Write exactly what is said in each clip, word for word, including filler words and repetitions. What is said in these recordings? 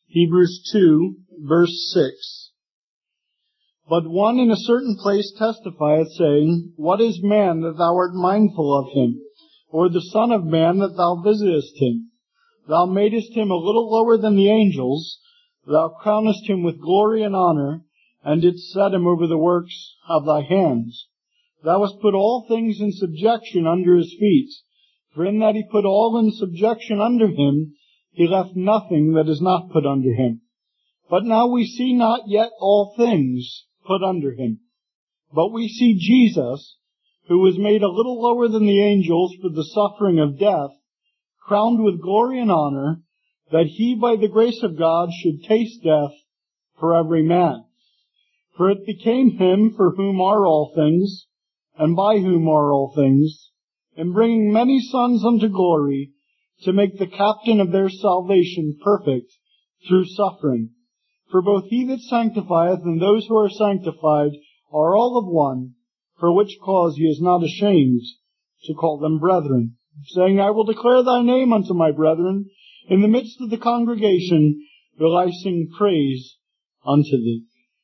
Hebrews two, verse six. But one in a certain place testifieth, saying, What is man that thou art mindful of him? Or the son of man that thou visitest him? Thou madest him a little lower than the angels. Thou crownest him with glory and honor, and didst set him over the works of thy hands. Thou hast put all things in subjection under his feet. For in that he put all in subjection under him, he left nothing that is not put under him. But now we see not yet all things put under him. But we see Jesus, who was made a little lower than the angels for the suffering of death, crowned with glory and honor, that he by the grace of God should taste death for every man. For it became him for whom are all things, and by whom are all things, in bringing many sons unto glory, to make the captain of their salvation perfect through suffering. For both he that sanctifieth and those who are sanctified are all of one, for which cause he is not ashamed to call them brethren, saying, I will declare thy name unto my brethren. In the midst of the congregation will I sing praise unto thee.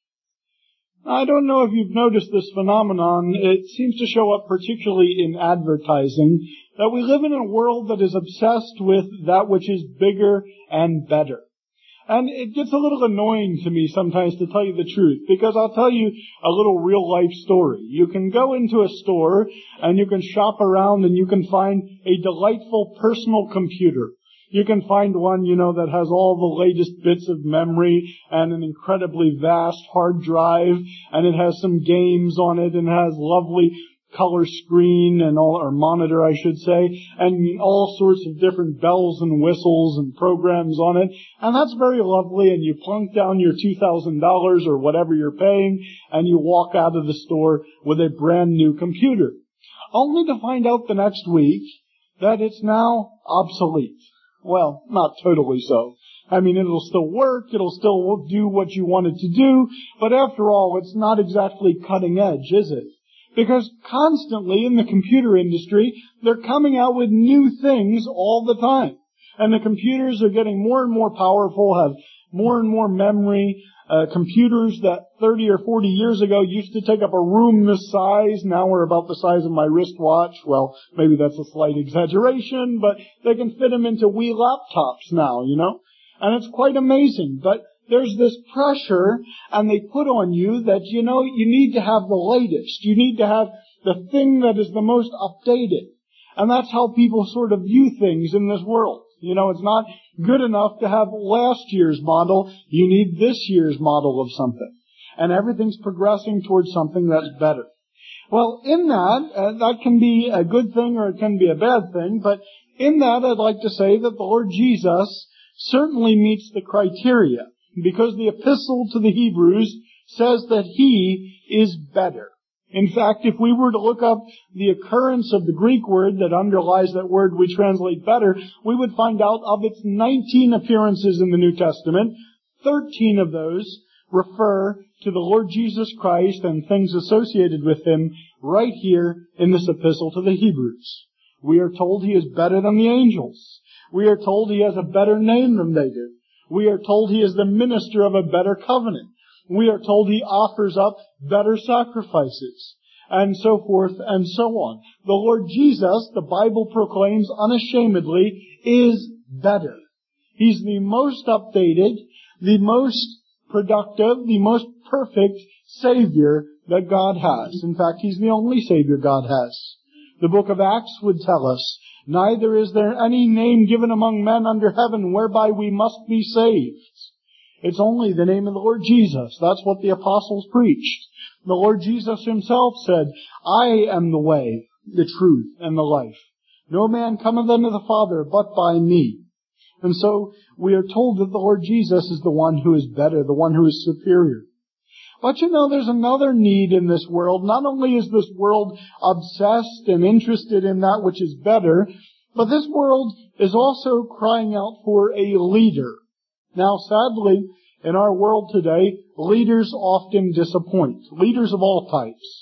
I don't know if you've noticed this phenomenon. It seems to show up particularly in advertising, that we live in a world that is obsessed with that which is bigger and better. And it gets a little annoying to me sometimes, to tell you the truth, because I'll tell you a little real-life story. You can go into a store and you can shop around and you can find a delightful personal computer. You can find one, you know, that has all the latest bits of memory and an incredibly vast hard drive, and it has some games on it, and it has lovely color screen and all, or monitor, I should say, and all sorts of different bells and whistles and programs on it. And that's very lovely, and you plunk down your two thousand dollars or whatever you're paying, and you walk out of the store with a brand new computer. Only to find out the next week that it's now obsolete. Well, not totally so. I mean, it'll still work, it'll still do what you want it to do, but after all, it's not exactly cutting edge, is it? Because constantly in the computer industry, they're coming out with new things all the time. And the computers are getting more and more powerful, have more and more memory. Uh, computers that thirty or forty years ago used to take up a room this size, now are about the size of my wristwatch. Well, maybe that's a slight exaggeration, but they can fit them into Wii laptops now, you know? And it's quite amazing. But there's this pressure, and they put on you that, you know, you need to have the latest. You need to have the thing that is the most updated. And that's how people sort of view things in this world. You know, it's not good enough to have last year's model. You need this year's model of something. And everything's progressing towards something that's better. Well, in that, uh, that can be a good thing or it can be a bad thing, but in that I'd like to say that the Lord Jesus certainly meets the criteria, because the epistle to the Hebrews says that He is better. In fact, if we were to look up the occurrence of the Greek word that underlies that word we translate better, we would find out of its nineteen appearances in the New Testament, thirteen of those refer to the Lord Jesus Christ and things associated with Him right here in this epistle to the Hebrews. We are told He is better than the angels. We are told He has a better name than they do. We are told He is the minister of a better covenant. We are told He offers up better sacrifices, and so forth and so on. The Lord Jesus, the Bible proclaims unashamedly, is better. He's the most updated, the most productive, the most perfect Savior that God has. In fact, He's the only Savior God has. The book of Acts would tell us, neither is there any name given among men under heaven whereby we must be saved. It's only the name of the Lord Jesus. That's what the apostles preached. The Lord Jesus Himself said, I am the way, the truth, and the life. No man cometh unto the Father but by me. And so we are told that the Lord Jesus is the one who is better, the one who is superior. But you know, there's another need in this world. Not only is this world obsessed and interested in that which is better, but this world is also crying out for a leader. Now, sadly, in our world today, leaders often disappoint. Leaders of all types.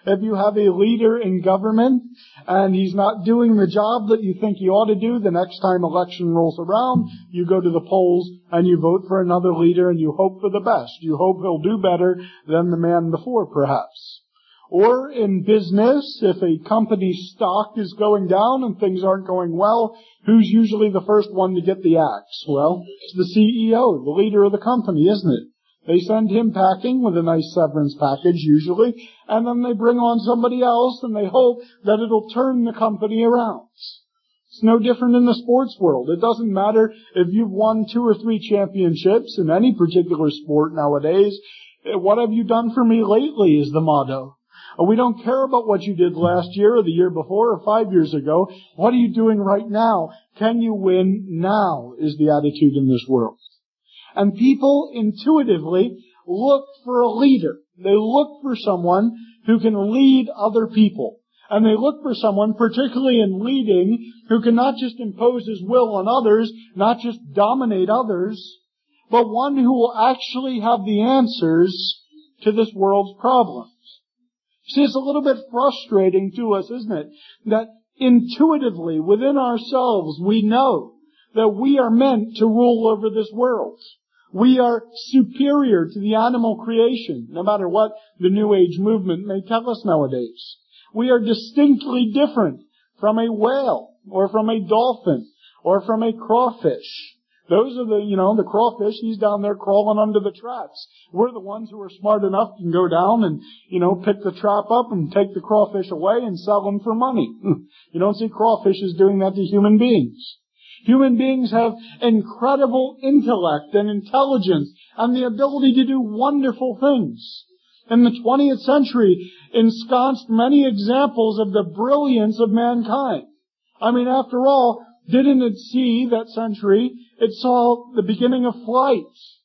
If you have a leader in government and he's not doing the job that you think he ought to do, the next time election rolls around, you go to the polls and you vote for another leader and you hope for the best. You hope he'll do better than the man before, perhaps. Or in business, if a company's stock is going down and things aren't going well, who's usually the first one to get the axe? Well, it's the C E O, the leader of the company, isn't it? They send him packing with a nice severance package, usually, and then they bring on somebody else and they hope that it'll turn the company around. It's no different in the sports world. It doesn't matter if you've won two or three championships in any particular sport nowadays. What have you done for me lately is the motto. We don't care about what you did last year or the year before or five years ago. What are you doing right now? Can you win now is the attitude in this world. And people intuitively look for a leader. They look for someone who can lead other people. And they look for someone, particularly in leading, who can not just impose his will on others, not just dominate others, but one who will actually have the answers to this world's problems. See, it's a little bit frustrating to us, isn't it? That intuitively, within ourselves, we know that we are meant to rule over this world. We are superior to the animal creation, no matter what the New Age movement may tell us nowadays. We are distinctly different from a whale, or from a dolphin, or from a crawfish. Those are the, you know, the crawfish, he's down there crawling under the traps. We're the ones who are smart enough to go down and, you know, pick the trap up and take the crawfish away and sell them for money. You don't see crawfishes doing that to human beings. Human beings have incredible intellect and intelligence and the ability to do wonderful things. In the twentieth century, ensconced many examples of the brilliance of mankind. I mean, after all, didn't it see that century? It saw the beginning of flight.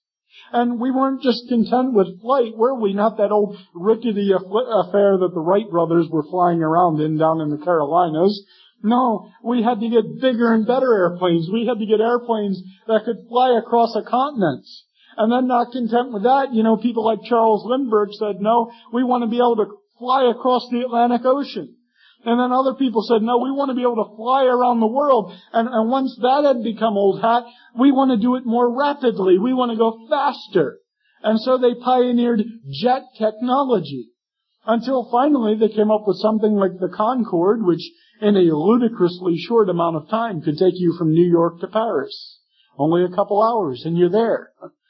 And we weren't just content with flight, were we? Not that old rickety affair that the Wright brothers were flying around in down in the Carolinas. No, we had to get bigger and better airplanes. We had to get airplanes that could fly across a continent. And then not content with that, you know, people like Charles Lindbergh said, no, we want to be able to fly across the Atlantic Ocean. And then other people said, no, we want to be able to fly around the world. And, and once that had become old hat, we want to do it more rapidly. We want to go faster. And so they pioneered jet technology. Until finally they came up with something like the Concorde, which in a ludicrously short amount of time could take you from New York to Paris. Only a couple hours and you're there.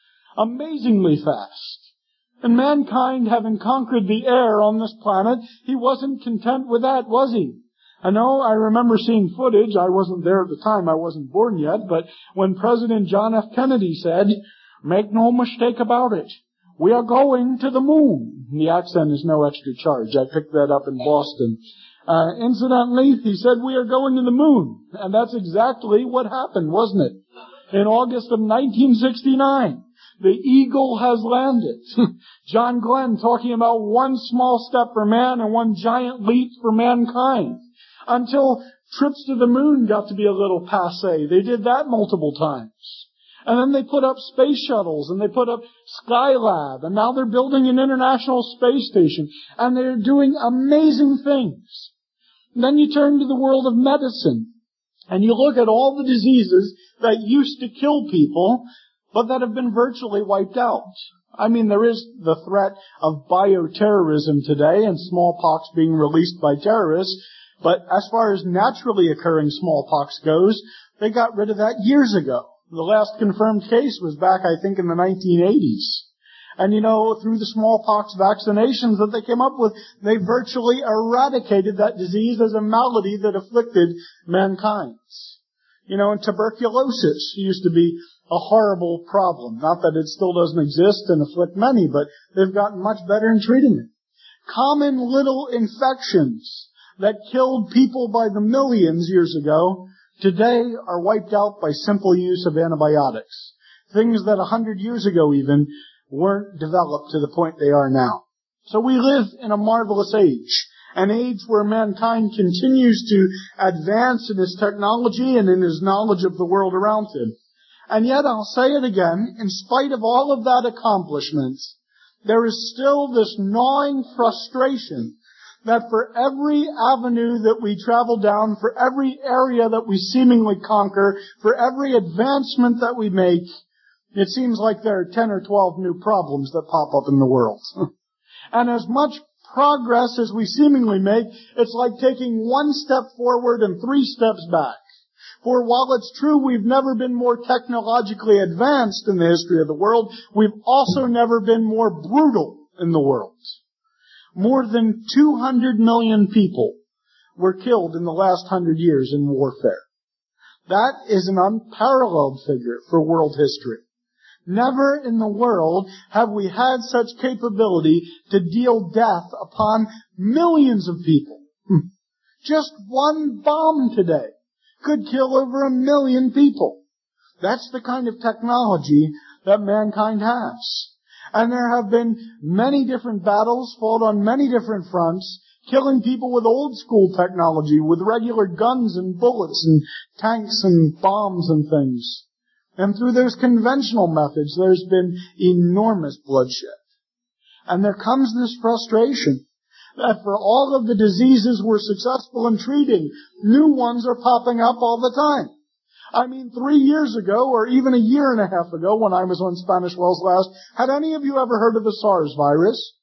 Amazingly fast. And mankind, having conquered the air on this planet, he wasn't content with that, was he? I know, I remember seeing footage, I wasn't there at the time, I wasn't born yet, but when President John F. Kennedy said, make no mistake about it, we are going to the moon. The accent is no extra charge, I picked that up in Boston. Uh, incidentally, he said we are going to the moon, and that's exactly what happened, wasn't it? In August of nineteen sixty-nine. The Eagle has landed. John Glenn talking about one small step for man and one giant leap for mankind. Until trips to the moon got to be a little passé. They did that multiple times. And then they put up space shuttles and they put up Skylab. And now they're building an international space station. And they're doing amazing things. And then you turn to the world of medicine. And you look at all the diseases that used to kill people, but that have been virtually wiped out. I mean, there is the threat of bioterrorism today and smallpox being released by terrorists, but as far as naturally occurring smallpox goes, they got rid of that years ago. The last confirmed case was back, I think, in the nineteen eighties. And you know, through the smallpox vaccinations that they came up with, they virtually eradicated that disease as a malady that afflicted mankind. You know, and tuberculosis used to be a horrible problem. Not that it still doesn't exist and afflict many, but they've gotten much better in treating it. Common little infections that killed people by the millions years ago today are wiped out by simple use of antibiotics. Things that a hundred years ago even weren't developed to the point they are now. So we live in a marvelous age. An age where mankind continues to advance in his technology and in his knowledge of the world around him. And yet, I'll say it again, in spite of all of that accomplishment, there is still this gnawing frustration that for every avenue that we travel down, for every area that we seemingly conquer, for every advancement that we make, it seems like there are ten or twelve new problems that pop up in the world. And as much progress as we seemingly make, it's like taking one step forward and three steps back. For while it's true we've never been more technologically advanced in the history of the world, we've also never been more brutal in the world. More than two hundred million people were killed in the last hundred years in warfare. That is an unparalleled figure for world history. Never in the world have we had such capability to deal death upon millions of people. Just one bomb today could kill over a million people. That's the kind of technology that mankind has. And there have been many different battles fought on many different fronts, killing people with old school technology, with regular guns and bullets and tanks and bombs and things. And through those conventional methods, there's been enormous bloodshed. And there comes this frustration that for all of the diseases we're successful in treating, new ones are popping up all the time. I mean, three years ago, or even a year and a half ago, when I was on Spanish Wells last, had any of you ever heard of the SARS virus?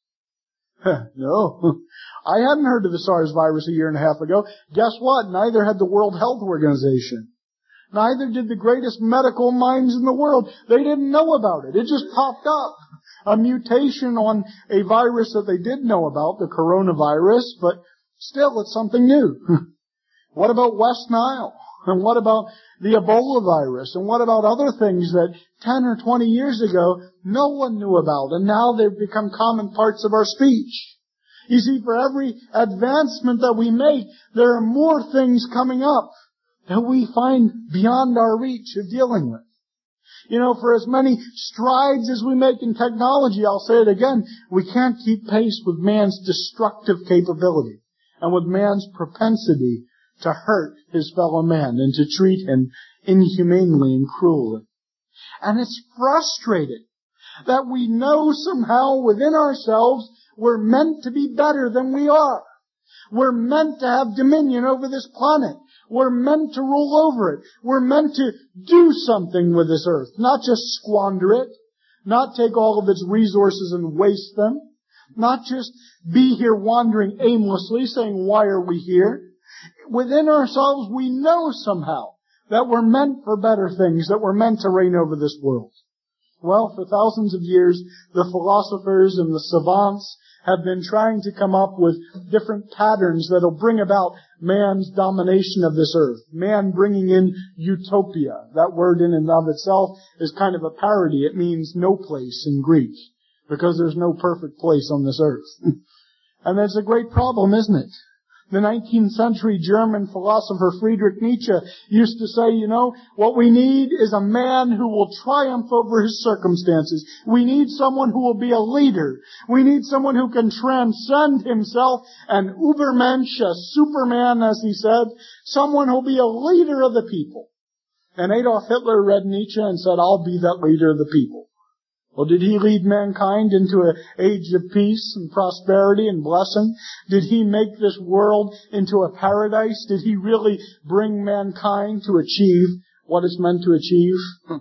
No. I hadn't heard of the SARS virus a year and a half ago. Guess what? Neither had the World Health Organization. Neither did the greatest medical minds in the world. They didn't know about it. It just popped up. A mutation on a virus that they did know about, the coronavirus, but still it's something new. What about West Nile? And what about the Ebola virus? And what about other things that ten or twenty years ago no one knew about, and now they've become common parts of our speech? You see, for every advancement that we make, there are more things coming up that we find beyond our reach of dealing with. You know, for as many strides as we make in technology, I'll say it again, we can't keep pace with man's destructive capability and with man's propensity to hurt his fellow man and to treat him inhumanely and cruelly. And it's frustrating that we know somehow within ourselves we're meant to be better than we are. We're meant to have dominion over this planet. We're meant to rule over it. We're meant to do something with this earth, not just squander it, not take all of its resources and waste them, not just be here wandering aimlessly saying, why are we here? Within ourselves, we know somehow that we're meant for better things, that we're meant to reign over this world. Well, for thousands of years, the philosophers and the savants have been trying to come up with different patterns that will bring about man's domination of this earth. Man bringing in utopia. That word in and of itself is kind of a parody. It means no place in Greek, because there's no perfect place on this earth. And that's a great problem, isn't it? The nineteenth century German philosopher Friedrich Nietzsche used to say, you know, what we need is a man who will triumph over his circumstances. We need someone who will be a leader. We need someone who can transcend himself, an Übermensch, a Superman, as he said, someone who will be a leader of the people. And Adolf Hitler read Nietzsche and said, I'll be that leader of the people. Well, did he lead mankind into an age of peace and prosperity and blessing? Did he make this world into a paradise? Did he really bring mankind to achieve what it's meant to achieve?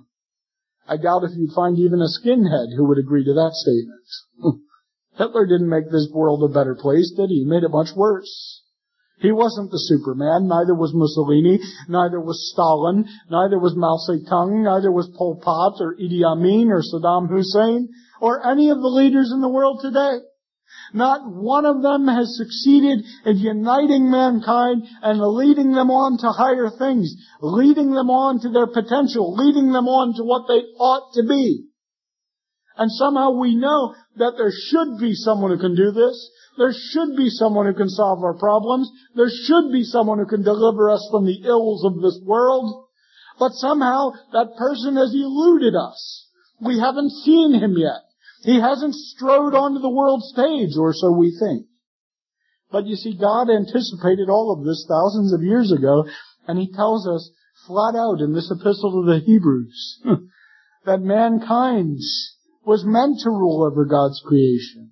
I doubt if you'd find even a skinhead who would agree to that statement. Hitler didn't make this world a better place, did he? He made it much worse. He wasn't the Superman, neither was Mussolini, neither was Stalin, neither was Mao Zedong, neither was Pol Pot or Idi Amin or Saddam Hussein or any of the leaders in the world today. Not one of them has succeeded in uniting mankind and leading them on to higher things, leading them on to their potential, leading them on to what they ought to be. And somehow we know that there should be someone who can do this. There should be someone who can solve our problems. There should be someone who can deliver us from the ills of this world. But somehow that person has eluded us. We haven't seen him yet. He hasn't strode onto the world stage, or so we think. But you see, God anticipated all of this thousands of years ago, and He tells us flat out in this epistle to the Hebrews that mankind was meant to rule over God's creation.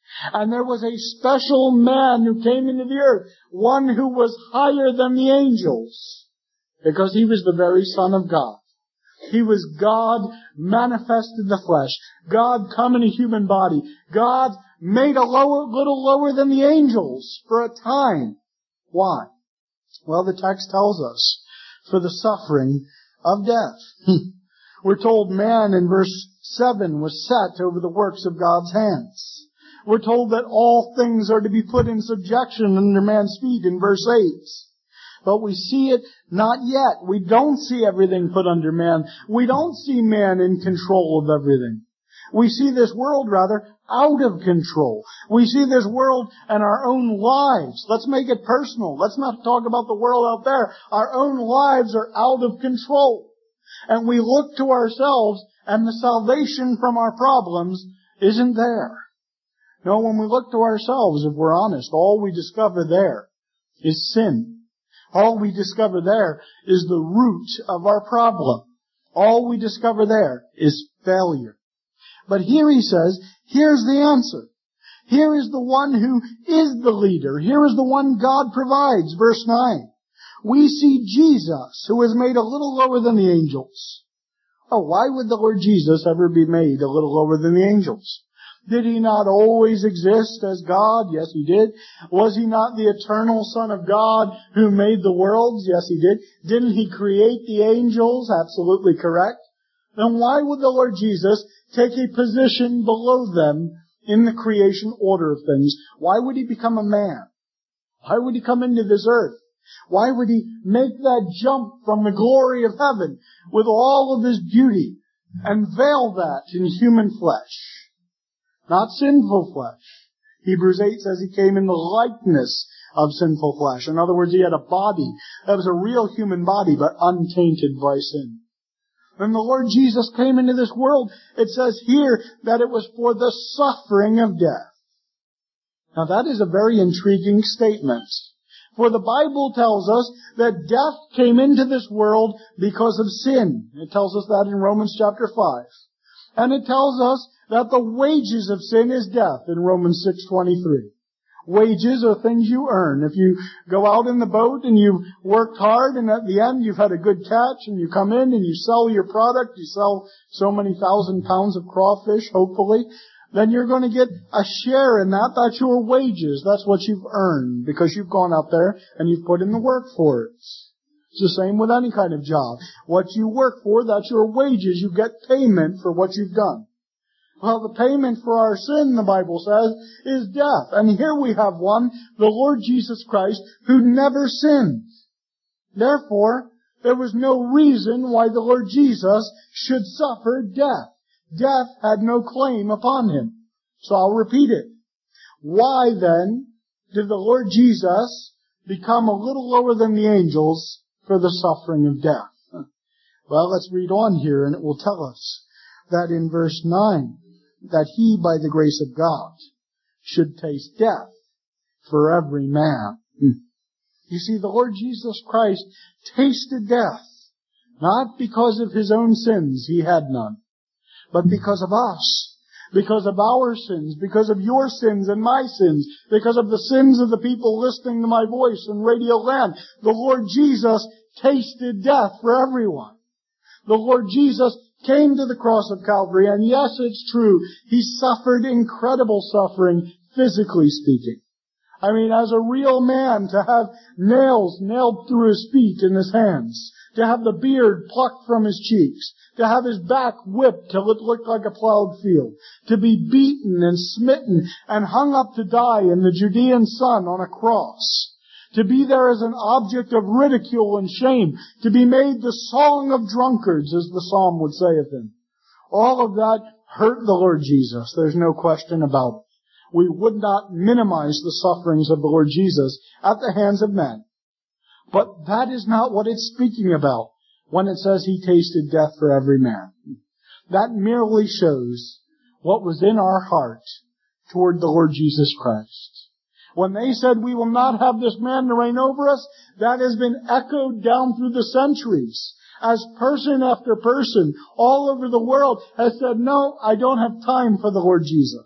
And there was a special man who came into the earth, one who was higher than the angels, because he was the very Son of God. He was God manifest in the flesh. God come in a human body. God made a lower, little lower than the angels for a time. Why? Well, the text tells us, for the suffering of death. We're told man in verse seven was set over the works of God's hands. We're told that all things are to be put in subjection under man's feet in verse eight. But we see it not yet. We don't see everything put under man. We don't see man in control of everything. We see this world, rather, out of control. We see this world and our own lives. Let's make it personal. Let's not talk about the world out there. Our own lives are out of control. And we look to ourselves, and the salvation from our problems isn't there. No, when we look to ourselves, if we're honest, all we discover there is sin. All we discover there is the root of our problem. All we discover there is failure. But here he says, here's the answer. Here is the one who is the leader. Here is the one God provides. Verse nine. We see Jesus, who is made a little lower than the angels. Oh, why would the Lord Jesus ever be made a little lower than the angels? Did he not always exist as God? Yes, he did. Was he not the eternal Son of God who made the worlds? Yes, he did. Didn't he create the angels? Absolutely correct. Then why would the Lord Jesus take a position below them in the creation order of things? Why would he become a man? Why would he come into this earth? Why would he make that jump from the glory of heaven with all of his beauty and veil that in human flesh? Not sinful flesh. Hebrews eight says he came in the likeness of sinful flesh. In other words, he had a body that was a real human body, but untainted by sin. When the Lord Jesus came into this world, it says here that it was for the suffering of death. Now that is a very intriguing statement. For the Bible tells us that death came into this world because of sin. It tells us that in Romans chapter five. And it tells us that the wages of sin is death in Romans six twenty-three. Wages are things you earn. If you go out in the boat and you've worked hard and at the end you've had a good catch and you come in and you sell your product, you sell so many thousand pounds of crawfish, hopefully, then you're going to get a share in that. That's your wages. That's what you've earned because you've gone out there and you've put in the work for it. It's the same with any kind of job. What you work for, that's your wages. You get payment for what you've done. Well, the payment for our sin, the Bible says, is death. And here we have one, the Lord Jesus Christ, who never sinned. Therefore, there was no reason why the Lord Jesus should suffer death. Death had no claim upon him. So I'll repeat it. Why then did the Lord Jesus become a little lower than the angels for the suffering of death? Well, let's read on here and it will tell us that in verse nine, that he, by the grace of God, should taste death for every man. You see, the Lord Jesus Christ tasted death, not because of his own sins, he had none, but because of us, because of our sins, because of your sins and my sins, because of the sins of the people listening to my voice in Radio Land. The Lord Jesus tasted death for everyone. The Lord Jesus came to the cross of Calvary, and yes, it's true, he suffered incredible suffering, physically speaking. I mean, as a real man, to have nails nailed through his feet and his hands, to have the beard plucked from his cheeks, to have his back whipped till it looked like a plowed field, to be beaten and smitten and hung up to die in the Judean sun on a cross, to be there as an object of ridicule and shame, to be made the song of drunkards, as the psalm would say of him. All of that hurt the Lord Jesus. There's no question about it. We would not minimize the sufferings of the Lord Jesus at the hands of men. But that is not what it's speaking about when it says he tasted death for every man. That merely shows what was in our heart toward the Lord Jesus Christ. When they said we will not have this man to reign over us, that has been echoed down through the centuries. As person after person all over the world has said, no, I don't have time for the Lord Jesus.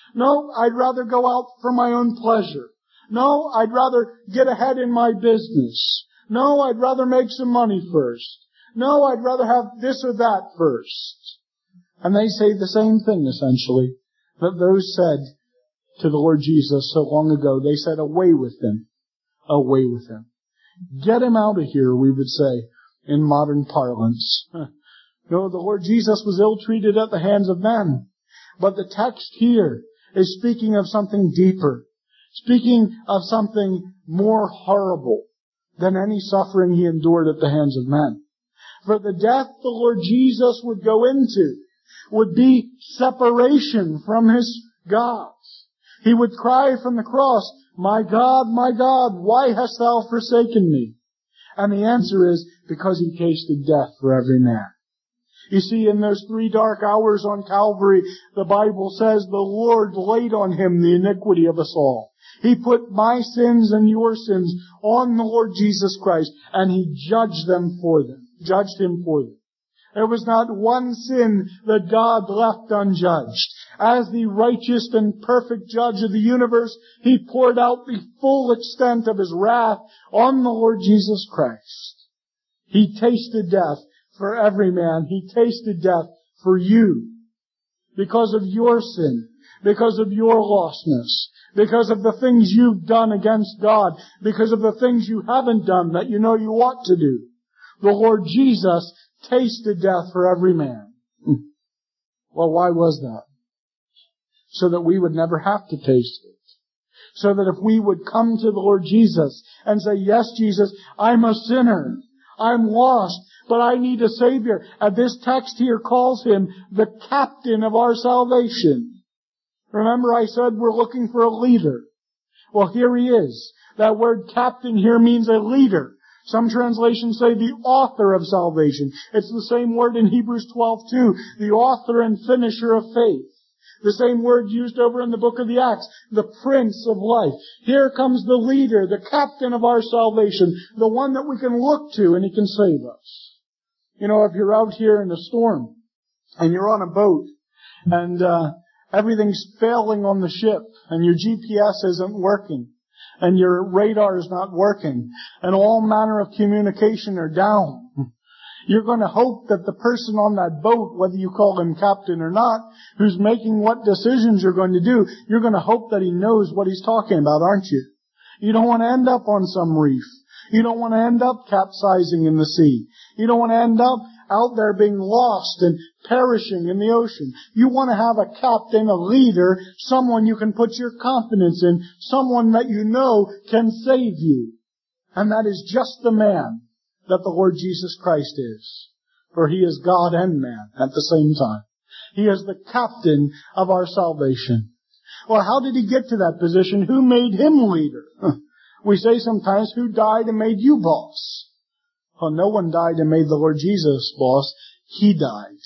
No, I'd rather go out for my own pleasure. No, I'd rather get ahead in my business. No, I'd rather make some money first. No, I'd rather have this or that first. And they say the same thing, essentially, that those said to the Lord Jesus so long ago. They said, away with him. Away with him. Get him out of here, we would say, in modern parlance. No, the Lord Jesus was ill-treated at the hands of men. But the text here is speaking of something deeper. Speaking of something more horrible than any suffering he endured at the hands of men. For the death the Lord Jesus would go into would be separation from his God. He would cry from the cross, my God, my God, why hast thou forsaken me? And the answer is, because he tasted death for every man. You see, in those three dark hours on Calvary, the Bible says the Lord laid on him the iniquity of us all. He put my sins and your sins on the Lord Jesus Christ, and he judged them for them, judged him for them. There was not one sin that God left unjudged. As the righteous and perfect judge of the universe, he poured out the full extent of his wrath on the Lord Jesus Christ. He tasted death for every man. He tasted death for you. Because of your sin. Because of your lostness. Because of the things you've done against God. Because of the things you haven't done that you know you ought to do. The Lord Jesus tasted death for every man. Well, why was that? So that we would never have to taste it. So that if we would come to the Lord Jesus and say, yes, Jesus, I'm a sinner. I'm lost, but I need a Savior. And this text here calls him the captain of our salvation. Remember I said we're looking for a leader. Well, here he is. That word captain here means a leader. Some translations say the author of salvation. It's the same word in Hebrews twelve two, the author and finisher of faith. The same word used over in the book of the Acts, the Prince of Life. Here comes the leader, the captain of our salvation, the one that we can look to and he can save us. You know, if you're out here in a storm and you're on a boat and uh everything's failing on the ship and your G P S isn't working and your radar is not working and all manner of communication are down, you're going to hope that the person on that boat, whether you call him captain or not, who's making what decisions you're going to do, you're going to hope that he knows what he's talking about, aren't you? You don't want to end up on some reef. You don't want to end up capsizing in the sea. You don't want to end up out there being lost and perishing in the ocean. You want to have a captain, a leader, someone you can put your confidence in, someone that you know can save you. And that is just the man that the Lord Jesus Christ is. For he is God and man at the same time. He is the captain of our salvation. Well, how did he get to that position? Who made him leader? We say sometimes, who died and made you boss? Well, no one died and made the Lord Jesus boss. He died.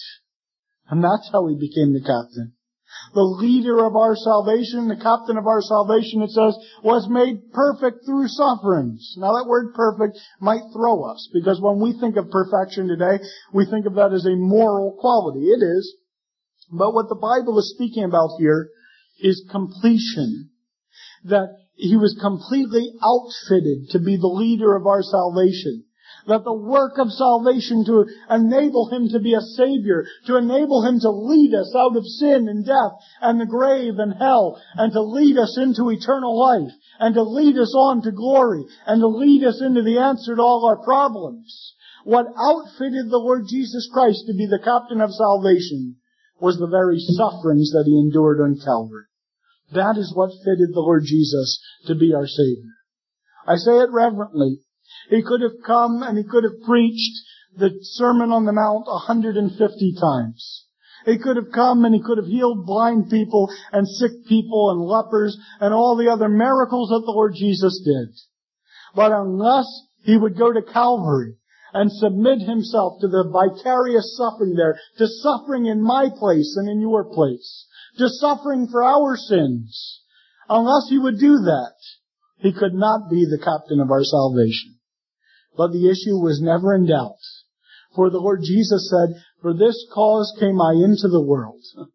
And that's how he became the captain. The leader of our salvation, the captain of our salvation, it says, was made perfect through sufferings. Now that word perfect might throw us, because when we think of perfection today, we think of that as a moral quality. It is. But what the Bible is speaking about here is completion. That he was completely outfitted to be the leader of our salvation. That the work of salvation to enable him to be a Savior, to enable him to lead us out of sin and death and the grave and hell, and to lead us into eternal life, and to lead us on to glory, and to lead us into the answer to all our problems. What outfitted the Lord Jesus Christ to be the captain of salvation was the very sufferings that he endured on Calvary. That is what fitted the Lord Jesus to be our Savior. I say it reverently. He could have come and he could have preached the Sermon on the Mount one hundred fifty times. He could have come and he could have healed blind people and sick people and lepers and all the other miracles that the Lord Jesus did. But unless he would go to Calvary and submit himself to the vicarious suffering there, to suffering in my place and in your place, to suffering for our sins, unless he would do that, he could not be the captain of our salvation. But the issue was never in doubt. For the Lord Jesus said, for this cause came I into the world,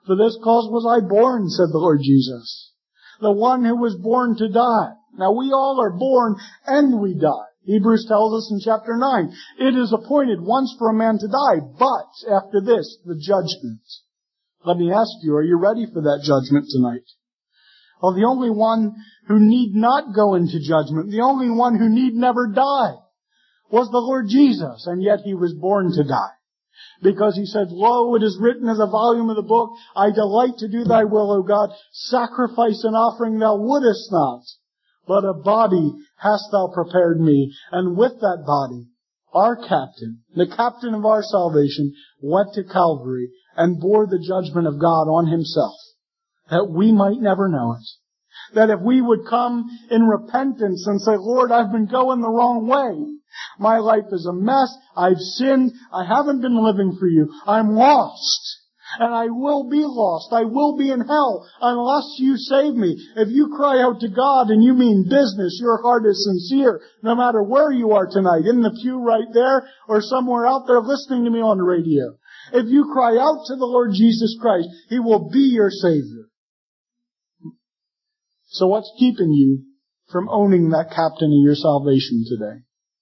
For this cause was I born, said the Lord Jesus. The one who was born to die. Now we all are born and we die. Hebrews tells us in chapter nine, it is appointed once for a man to die, but after this, the judgment. Let me ask you, are you ready for that judgment tonight? Well, the only one who need not go into judgment, the only one who need never die, was the Lord Jesus, and yet He was born to die. Because He said, Lo, it is written as a volume of the book, I delight to do Thy will, O God. Sacrifice and offering Thou wouldest not, but a body hast Thou prepared me. And with that body, our captain, the captain of our salvation, went to Calvary and bore the judgment of God on Himself, that we might never know it. That if we would come in repentance and say, Lord, I've been going the wrong way. My life is a mess. I've sinned. I haven't been living for You. I'm lost. And I will be lost. I will be in hell unless You save me. If you cry out to God and you mean business, your heart is sincere, no matter where you are tonight, in the pew right there or somewhere out there listening to me on the radio. If you cry out to the Lord Jesus Christ, He will be your Savior. So what's keeping you from owning that captain of your salvation today?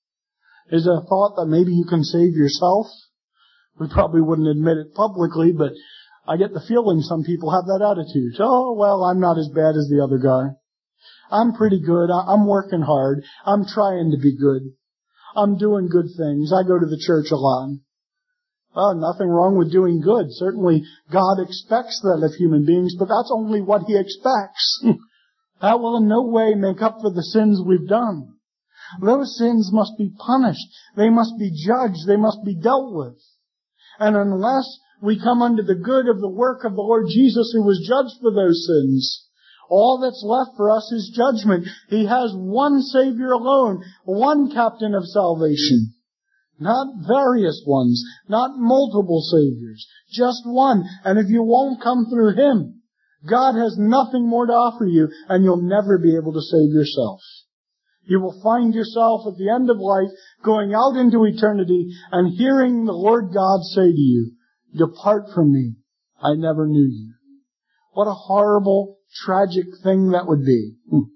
Is it a thought that maybe you can save yourself? We probably wouldn't admit it publicly, but I get the feeling some people have that attitude. Oh, well, I'm not as bad as the other guy. I'm pretty good. I'm working hard. I'm trying to be good. I'm doing good things. I go to the church a lot. Well, nothing wrong with doing good. Certainly, God expects that of human beings, but that's only what He expects. That will in no way make up for the sins we've done. Those sins must be punished. They must be judged. They must be dealt with. And unless we come under the good of the work of the Lord Jesus who was judged for those sins, all that's left for us is judgment. He has one Savior alone, one captain of salvation. Not various ones, not multiple Saviors, just one. And if you won't come through Him, God has nothing more to offer you, and you'll never be able to save yourself. You will find yourself at the end of life going out into eternity and hearing the Lord God say to you, Depart from me, I never knew you. What a horrible, tragic thing that would be.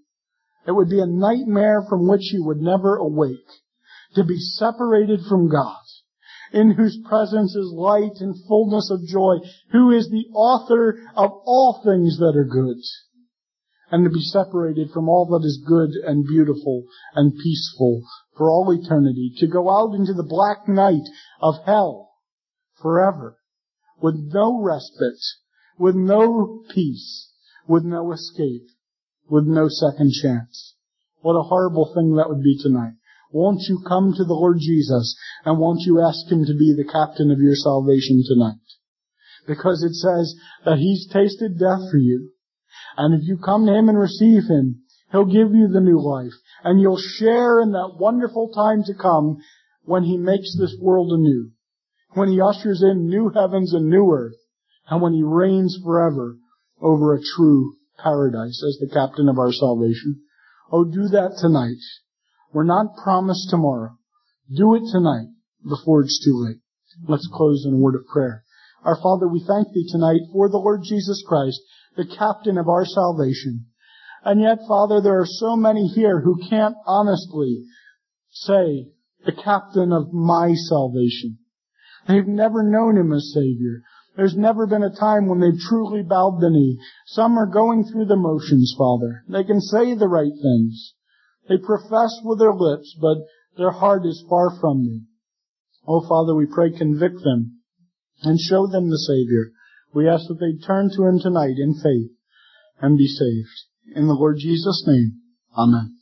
It would be a nightmare from which you would never awake, to be separated from God, in whose presence is light and fullness of joy, who is the author of all things that are good, and to be separated from all that is good and beautiful and peaceful for all eternity, to go out into the black night of hell forever, with no respite, with no peace, with no escape, with no second chance. What a horrible thing that would be tonight. Won't you come to the Lord Jesus, and won't you ask Him to be the captain of your salvation tonight? Because it says that He's tasted death for you. And if you come to Him and receive Him, He'll give you the new life. And you'll share in that wonderful time to come when He makes this world anew. When He ushers in new heavens and new earth. And when He reigns forever over a true paradise as the captain of our salvation. Oh, do that tonight. We're not promised tomorrow. Do it tonight before it's too late. Let's close in a word of prayer. Our Father, we thank Thee tonight for the Lord Jesus Christ, the captain of our salvation. And yet, Father, there are so many here who can't honestly say, the captain of my salvation. They've never known Him as Savior. There's never been a time when they've truly bowed the knee. Some are going through the motions, Father. They can say the right things. They profess with their lips, but their heart is far from Thee. Oh, Father, we pray, convict them and show them the Savior. We ask that they turn to Him tonight in faith and be saved. In the Lord Jesus' name, Amen.